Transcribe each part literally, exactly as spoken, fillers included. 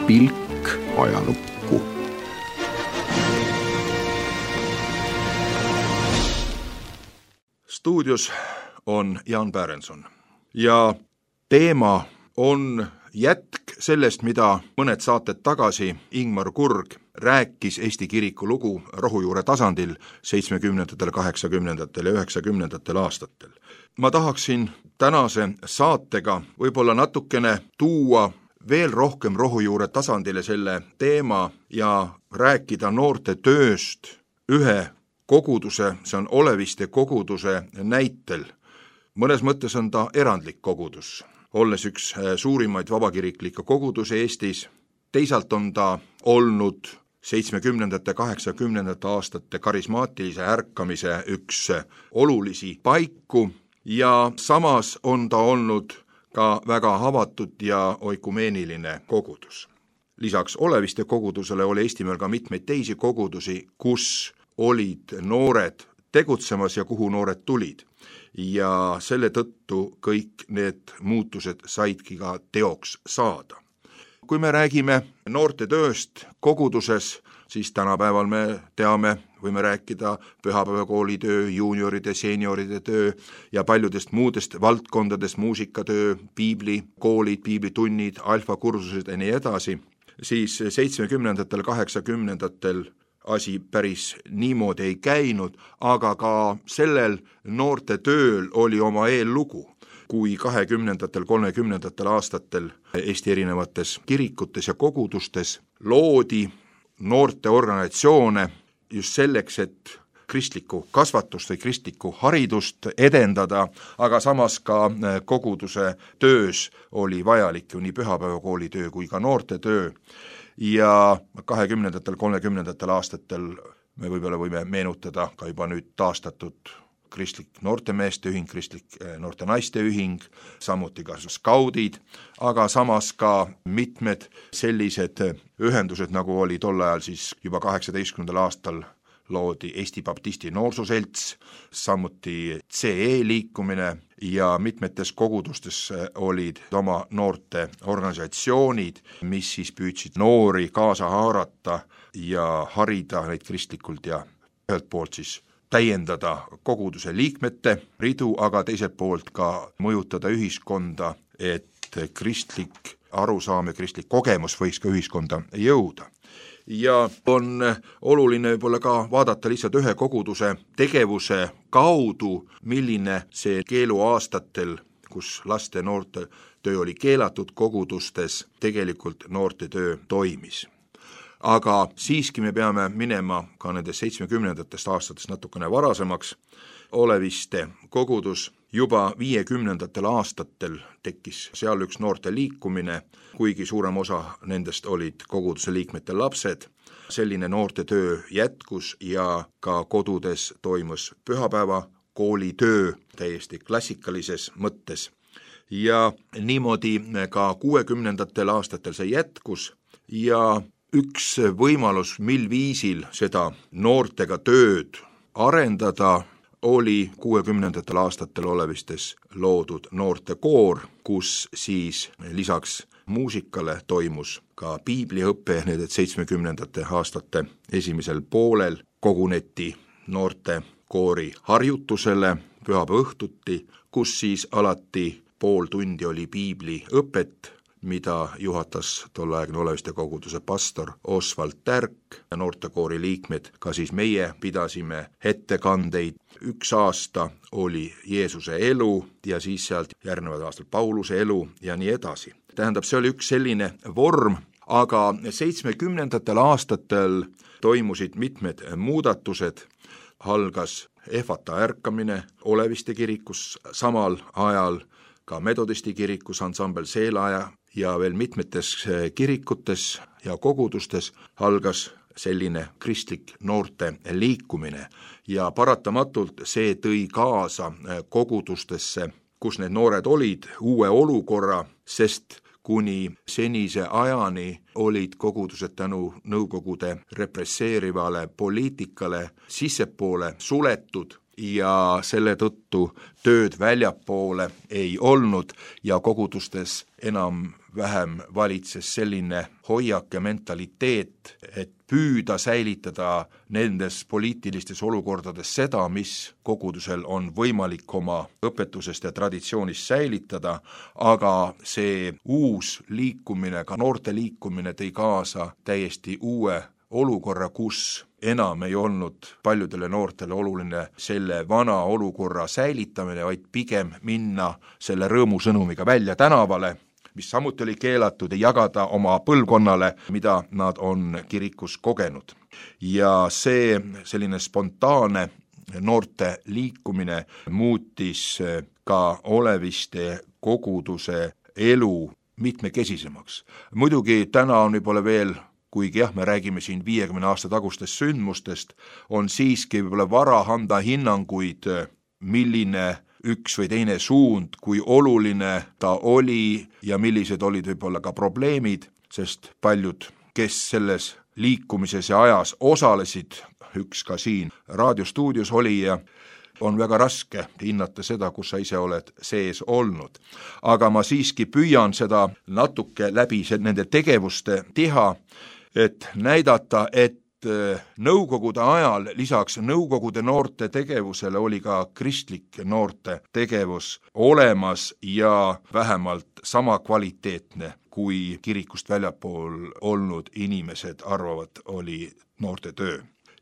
pilk ajalukku. Stuudios on Jaan Pärenson ja teema on jätk sellest, mida mõned saated tagasi Ingmar Kurg rääkis Eesti kiriku lugu rohujuure tasandil seitsmekümnendatel, kaheksakümnendatel ja üheksakümnendatel aastatel. Ma tahaksin tänase saatega võib-olla natukene tuua veel rohkem rohujuure tasandile selle teema ja rääkida noorte tööst ühe koguduse, see on Oleviste koguduse näitel. Mõnes mõttes on ta erandlik kogudus, olles üks suurimaid vabakiriklikke kogudusi Eestis. Teisalt on ta olnud seitsmekümnendate, kaheksakümnendate aastate karismaatilise ärkamise üks olulisi paiku ja samas on ta olnud ka väga avatud ja oikumeeniline kogudus. Lisaks Oleviste kogudusele oli Eestimaal ka mitmeid teisi kogudusi, kus olid noored tegutsemas ja kuhu noored tulid. Ja selle tõttu kõik need muutused saidki ka teoks saada. Kui me räägime noorte tööst koguduses, siis tänapäeval me teame, võime rääkida pühapäevakooli töö, juunioride, seenioride töö ja paljudest muudest valdkondadest, muusikatöö, piiblikoolid, piiblitunnid, alfakursused ja nii edasi, siis seitsmekümnendatel, kaheksakümnendatel asi päris niimoodi ei käinud, aga ka sellel noorte tööl oli oma eellugu, kui kahekümnendatel, kolmekümnendatel aastatel Eesti erinevates kirikutes ja kogudustes loodi noorte organisatsioone just selleks, et kristlikku kasvatust või kristlikku haridust edendada, aga samas ka koguduse töös oli vajalik ju nii pühapäevakooli töö kui ka noorte töö. Ja kahekümnendatel, kolmekümnendatel aastatel me võib-olla võime meenutada ka juba nüüd taastatud kristlik noortemeeste ühing, kristlik noorte naiste ühing, samuti ka skaudid, aga samas ka mitmed sellised ühendused, nagu oli tol ajal siis juba kaheksateistkümnendal aastal loodi Eesti Baptisti Noorsooselts, samuti C E liikumine ja mitmetes kogudustes olid oma noorte organisatsioonid, mis siis püüdsid noori kaasa haarata ja harida neid kristlikult ja ühelt poolt siis täiendada koguduse liikmete ridu, aga teiselt poolt ka mõjutada ühiskonda, et kristlik arusaam ja kristlik kogemus võiks ka ühiskonda jõuda. Ja on oluline võib-olla ka vaadata lihtsalt ühe koguduse tegevuse kaudu, milline see keeluaastatel, kus laste noorte töö oli keelatud kogudustes, tegelikult noorte töö toimis. Aga siiski me peame minema ka nendes seitsmekümnendatest aastatest natukene varasemaks. Oleviste kogudus juba viiekümnendatel aastatel tekkis seal üks noorte liikumine, kuigi suurem osa nendest olid koguduse liikmete lapsed. Selline noorte töö jätkus ja ka kodudes toimus pühapäeva koolitöö täiesti klassikalises mõttes. Ja niimoodi ka kuuekümnendatel aastatel see jätkus ja üks võimalus, mil viisil seda noortega tööd arendada, oli kuuekümnendatel aastatel Olevistes loodud noortekoor, kus siis lisaks muusikale toimus ka piibliõppe, need seitsmekümnendate aastate esimesel poolel koguneti noortekoori harjutusele pühapäeva õhtuti, kus siis alati pool tundi oli piibliõpet, mida juhatas tolleaegne Oleviste koguduse pastor Osvald Tärk ja noortekoori liikmed, ka siis meie pidasime ettekandeid. Üks aasta oli Jeesuse elu ja siis sealt järgnevad aastal Pauluse elu ja nii edasi. Tähendab, see oli üks selline vorm, aga seitsmekümnendatel aastatel toimusid mitmed muudatused, algas ehvata ärkamine Oleviste kirikus, samal ajal ka Metodisti kirikus ansambel Seelaja ja veel mitmetes kirikutes ja kogudustes algas selline kristlik noorte liikumine ja paratamatult see tõi kaasa kogudustesse, kus need noored olid, uue olukorra, sest kuni senise ajani olid kogudused tänu Nõukogude represseerivale poliitikale sissepoole suletud ja selle tõttu tööd väljapoole ei olnud ja kogudustes enam vähem valitses selline hoiak ja mentaliteet, et püüda säilitada nendes poliitilistes olukordades seda, mis kogudusel on võimalik oma õpetusest ja traditsioonist säilitada, aga see uus liikumine, ka noorte liikumine tõi kaasa täiesti uue olukorra, kus enam ei olnud paljudele noortele oluline selle vana olukorra säilitamine, vaid pigem minna selle rõõmusõnumiga välja tänavale, mis samuti oli keelatud, ja jagada oma põlvkonnale, mida nad on kirikus kogenud. Ja see selline spontaanne noorte liikumine muutis ka Oleviste koguduse elu mitmekesisemaks. Muidugi täna on võib-olla veel, kuigi jah, me räägime siin viiekümne aasta tagustest sündmustest, on siiski võib-olla vara anda hinnanguid, milline üks või teine suund, kui oluline ta oli ja millised olid võib-olla ka probleemid, sest paljud, kes selles liikumises ja ajas osalesid, üks ka siin raadiostuudios oli ja on väga raske hinnata seda, kus sa ise oled sees olnud. Aga ma siiski püüan seda natuke läbi nende tegevuste teha, et näidata, et nõukogude ajal lisaks nõukogude noorte tegevusele oli ka kristlik noorte tegevus olemas ja vähemalt sama kvaliteetne, kui kirikust väljapool olnud inimesed arvavad, oli noorte töö.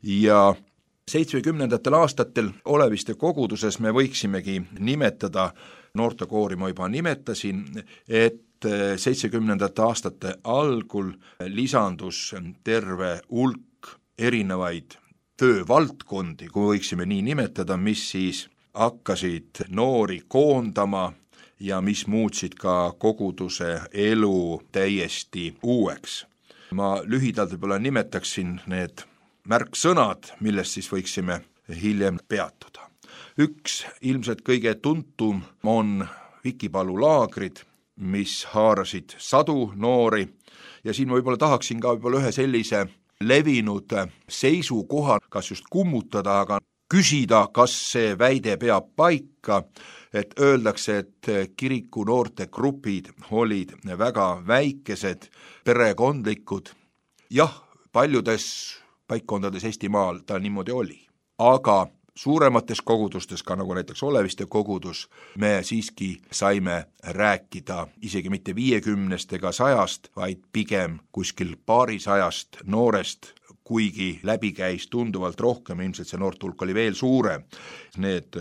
Ja seitsmekümnendatel aastatel Oleviste koguduses me võiksimegi nimetada, noortekoori ma juba nimetasin, et seitsmekümnendate aastate algul lisandus terve hulk erinevaid töövaldkondi, kui võiksime nii nimetada, mis siis hakkasid noori koondama ja mis muutsid ka koguduse elu täiesti uueks. Ma lühidalt võib-olla nimetaksin need märksõnad, millest siis võiksime hiljem peatuda. Üks ilmselt kõige tuntum on Vikipalu laagrid, mis haarasid sadu noori ja siin võib-olla tahaksin ka võib-olla ühe sellise levinud seisukoha, kas just kummutada, aga küsida, kas see väide peab paika, et öeldakse, et kiriku noortegrupid olid väga väikesed, perekondlikud. Jah, paljudes paikkondades Eestimaal ta niimoodi oli, aga suuremates kogudustes, ka nagu näiteks Oleviste kogudus, me siiski saime rääkida isegi mitte viiekümnest ega sajast, vaid pigem kuskil paarisajast noorest, kuigi läbi käis tunduvalt rohkem, ilmselt see noorte hulk oli veel suurem. Need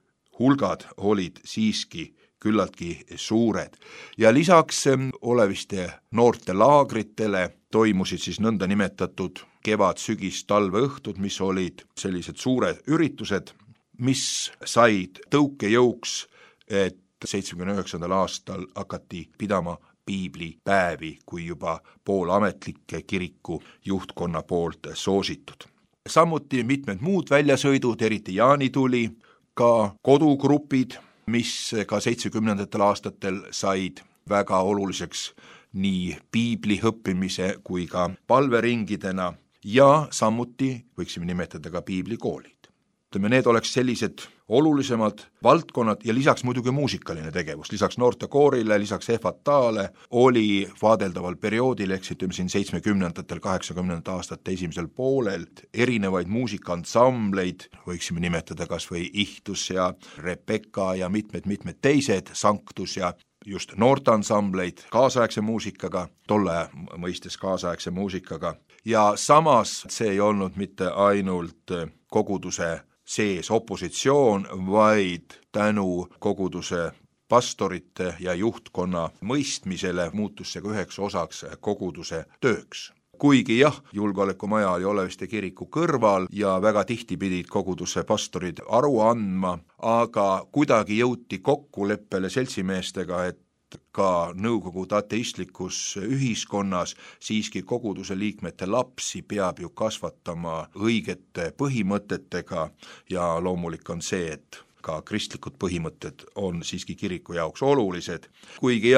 hulgad olid siiski küllaltki suured. Ja lisaks Oleviste noorte laagritele toimusid siis nõnda nimetatud kevad, sügis, talveõhtud, mis olid sellised suured üritused, mis said tõukejõuks, et seitsmekümne üheksandal aastal hakati pidama piiblipäevi, kui juba poolametlikke kiriku juhtkonna poolt soositud. Samuti mitmed muud väljasõidud, eriti jaanituli, ka kodugrupid, mis ka seitsmekümnendatel aastatel said väga oluliseks nii piibli õppimise kui ka palveringidena ja samuti võiksime nimetada ka piiblikoolid. Need oleks sellised olulisemad valdkonnad ja lisaks muidugi muusikaline tegevus, lisaks noortekoorile, lisaks ehvataale oli vaadeldaval perioodil, ehk ütleme siin seitsmekümnendatel, kaheksakümnendate aastate esimesel poolel erinevaid muusikaansambleid, võiksime nimetada kas või Ihtus ja Rebecca ja mitmed-mitmed teised, Sanctus ja just noorteansambleid kaasaegse muusikaga, tolle mõistes kaasaegse muusikaga. Ja samas see ei olnud mitte ainult koguduse sees opositsioon, vaid tänu koguduse pastorite ja juhtkonna mõistmisele muutus see ka üheks osaks koguduse tööks. Kuigi jah, julgeolekumaja oli Oleviste kiriku kõrval ja väga tihti pidid koguduse pastorid aru andma, aga kuidagi jõuti kokkuleppele seltsimeestega, et ka nõukogude ateistlikus ühiskonnas siiski koguduse liikmete lapsi peab ju kasvatama õigete põhimõtetega ja loomulik on see, et ka kristlikud põhimõtted on siiski kiriku jaoks olulised. Kuigi jah,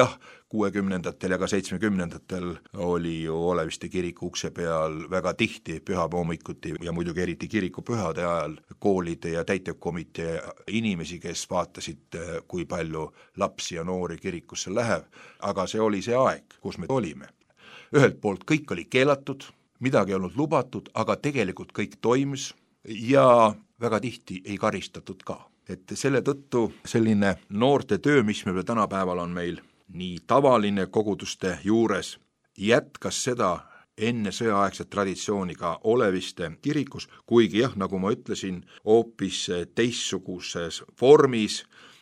kuuekümnendatel ja ka seitsmekümnendatel oli ju Oleviste kiriku ukse peal väga tihti pühapäevahommikuti ja muidugi eriti kirikupühade ajal koolide ja täitevkomitee inimesi, kes vaatasid, kui palju lapsi ja noori kirikusse läheb, aga see oli see aeg, kus me olime. Ühelt poolt kõik oli keelatud, midagi ei olnud lubatud, aga tegelikult kõik toimus ja väga tihti ei karistatud ka. Et selle tõttu selline noorte töö, mis meil tänapäeval on meil nii tavaline koguduste juures, jätkas seda enne sõjaaegset traditsiooni ka Oleviste kirikus, kuigi jah, nagu ma ütlesin, hoopis teistsuguses vormis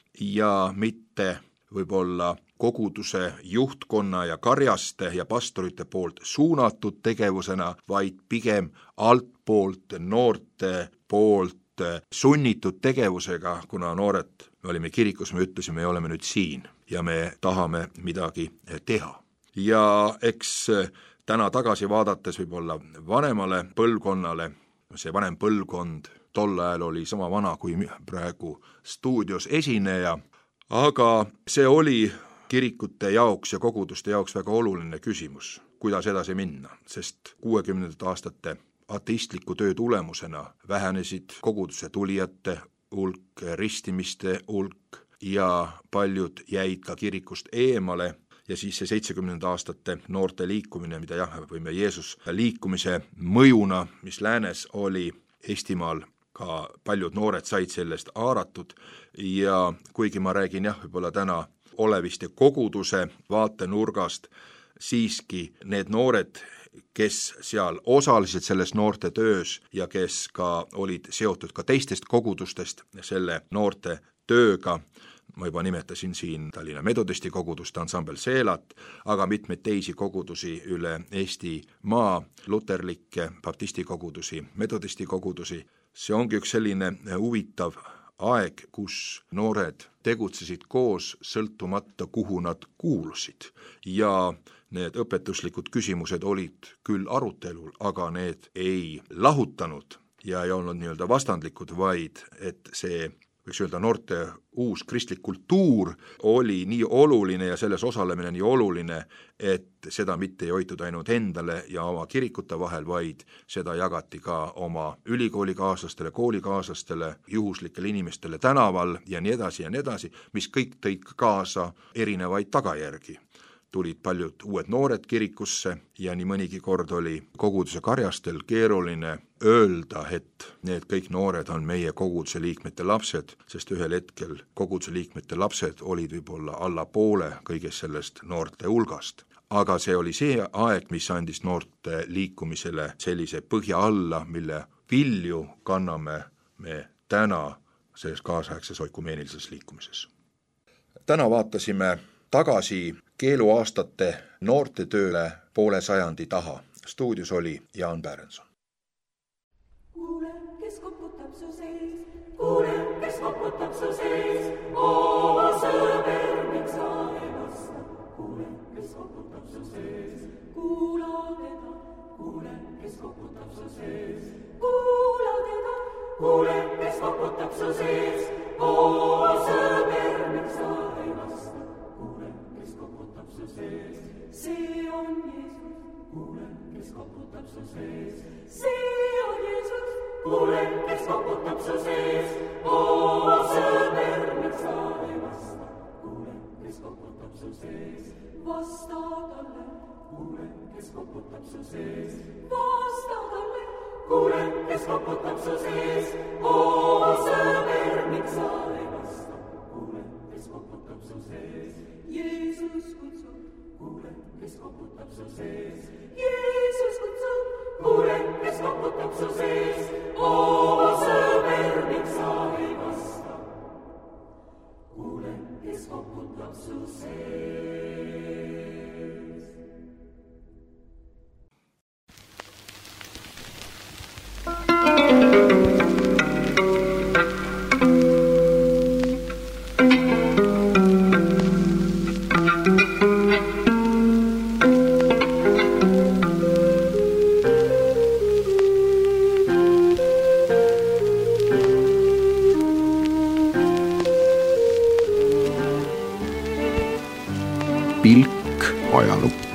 ja mitte võib-olla koguduse juhtkonna ja karjaste ja pastorite poolt suunatud tegevusena, vaid pigem altpoolt noorte poolt sunnitud tegevusega, kuna noored, me olime kirikus, me ütlesime, me oleme nüüd siin ja me tahame midagi teha. Ja eks täna tagasi vaadates võib-olla vanemale põlvkonnale, see vanem põlvkond tol ajal oli sama vana kui praegu stuudios esineja, aga see oli kirikute jaoks ja koguduste jaoks väga oluline küsimus, kuidas edasi minna, sest kuuekümnendate aastate ateistliku töö tulemusena vähenesid koguduse tulijate hulk, ristimiste hulk ja paljud jäid ka kirikust eemale ja siis see seitsekümnenda aastate noorte liikumine, mida jah, võime Jeesus liikumise mõjuna, mis läänes oli Eestimaal, ka paljud noored said sellest haaratud ja kuigi ma räägin jah, võib-olla täna Oleviste koguduse vaatenurgast, siiski need noored, kes seal osalesid selles noorte töös ja kes ka olid seotud ka teistest kogudustest selle noorte tööga, ma juba nimetasin siin Tallinna Metodisti kogudust, ansambel Seelat, aga mitmeid teisi kogudusi üle Eesti maa, luterlikke, baptisti kogudusi, metodisti kogudusi, see ongi üks selline huvitav aeg, kus noored tegutsesid koos, sõltumata kuhu nad kuulusid ja need õpetuslikud küsimused olid küll arutelul, aga need ei lahutanud ja ei olnud nii-öelda vastandlikud, vaid et see, võiks öelda, noorte uus kristlik kultuur oli nii oluline ja selles osalemine nii oluline, et seda mitte ei hoitud ainult endale ja oma kirikute vahel, vaid seda jagati ka oma ülikoolikaaslastele, koolikaaslastele, juhuslikele inimestele tänaval ja nii edasi ja nii edasi, mis kõik tõid kaasa erinevaid tagajärgi. Tulid paljud uued noored kirikusse ja nii mõnigi kord oli koguduse karjastel keeruline öelda, et need kõik noored on meie koguduse liikmete lapsed, sest ühel hetkel koguduse liikmete lapsed olid võib-olla alla poole kõigest sellest noorte hulgast. Aga see oli see aeg, mis andis noorte liikumisele sellise põhja alla, mille vilju kanname me täna selles kaasaegses oikumeenilises liikumises. Täna vaatasime tagasi keeluaastate noorte tööle poole sajandi taha. Stuudios oli Jaan Pärenson. Kuule, kes koputab su sees, kuule, kes koputab su sees, oma sõber, miks sa ei vasta. Kuule, kes koputab su sees, kuula teda, kuule, kes koputab su sees, kuula teda, kuule, kes koputab su sees, oma sõber, miks sa ei vasta. See on Jeesus, kuule, kes koputab su sees. See on Jeesus, kuule, kes koputab su sees. Oo, sõber, miks sa ei vasta? Kuule, kes koputab su sees. Vasta talle, kuule, kes koputab su sees. Vasta talle, kuule, kes koputab su sees. Oo, sõber, miks sa ei vasta? Kuule, kes koputab su sees. Jeesus kutsub, kuule, kes koputab su sees. Jeesus kutsub, kuule, kes koputab su sees. Oo, sõber, miks sa ei vasta? Kuule, kes koputab su sees. pilk ajalukku.